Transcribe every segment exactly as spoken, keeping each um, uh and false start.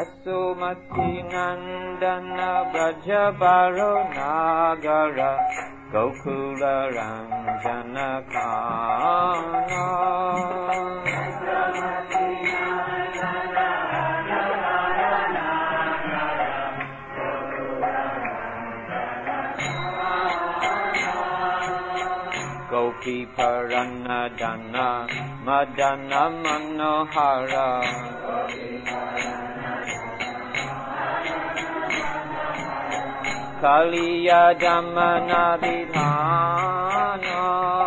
Yasumati Nandana Brajabaro Nagara Gokula Ranjana Kana Gopi Paranadana Madana Manohara Kaliya Damana Vidhana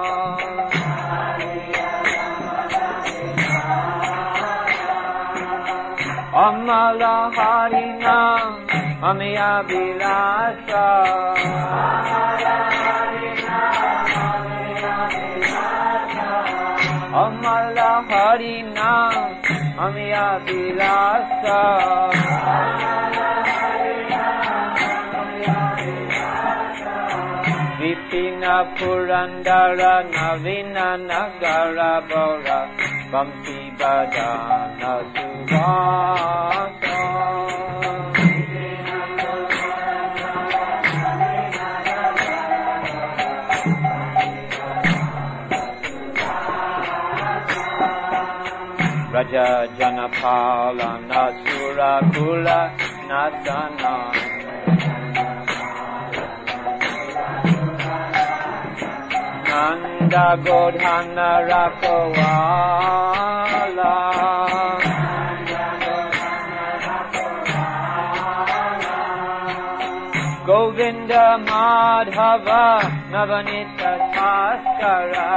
Amala Harina Amaya Vilasa Amala Harina Amaya Vilasa Vipina Purandara Navina Nagara Bora Vamsi Badana Suvasa Raja Janapala Nasura Kula Nasana Nanda Godhana Rakawala Govinda Madhava Navanita Taskara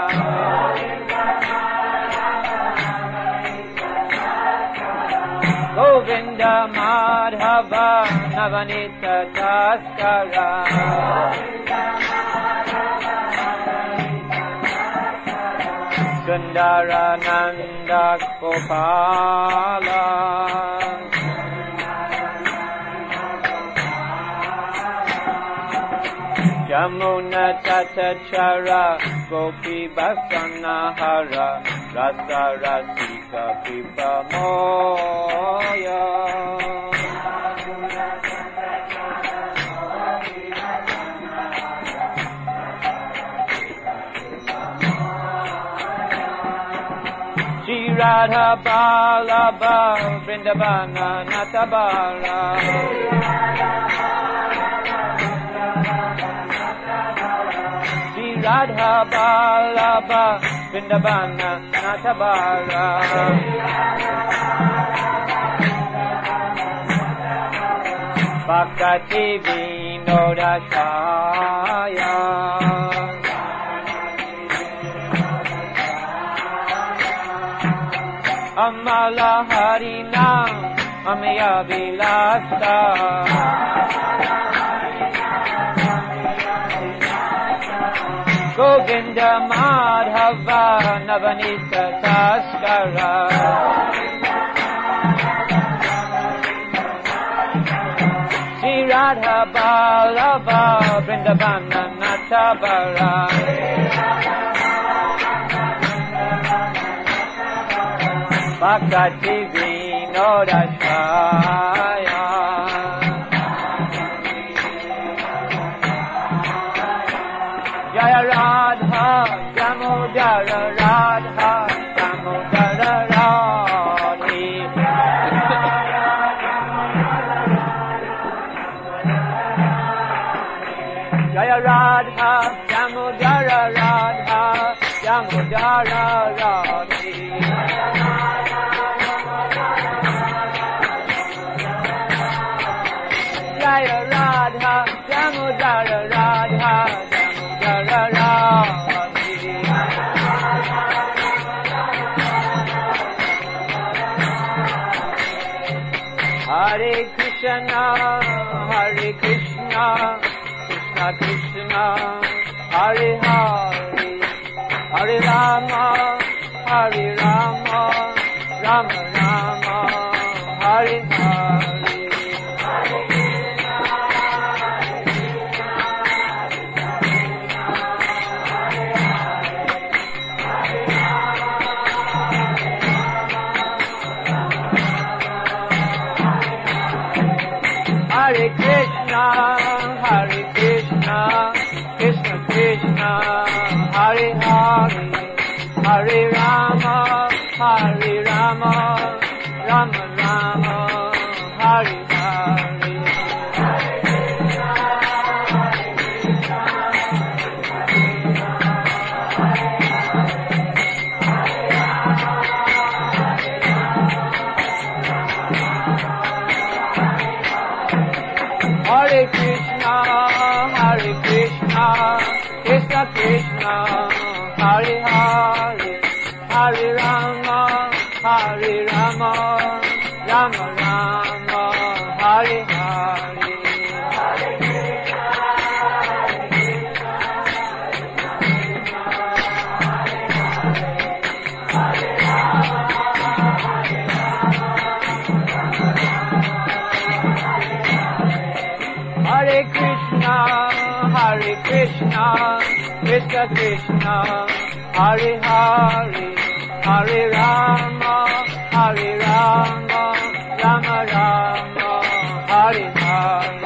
Govinda Madhava Navanita Taskara Sundara Nanda Gopala Jamuna Tatachara Gopi Basanahara Rasa Rasika Pipa Moya Radha Balaba Vrindavana Natabara Shri Radha Balaba Vrindavana Natabara Bhakti Vinodashaya Amala Harina Amaya Vilasa Govinda Madhava Navanita Taskara Shri Radha Balava Vrindavana Natabara Bhakti Vinodashaya Jaya Radha Damodara Radha Damodara Radhi Jaya Radha Damodara Radha Damodara Radhi Jaya Radha Damodara Radha Damodara Radhi Hare Krishna Hare Krishna Krishna Krishna Hare Hare Hare Rama Hare Rama Rama Rama Hare Hare Krishna, Hare Hare, Hare Rama, Hare Rama, Rama Rama, Hare Hare. Hare Krishna, Hare Krishna, Krishna Krishna, Hare Hare, Hare Rama, Hare Rama, Rama Rama, Hare Hare. Hare Krishna, Hare Krishna, Krishna Krishna, Hare Hare, Hare Rama, Hare Rama, Rama Rama, Hare Hare.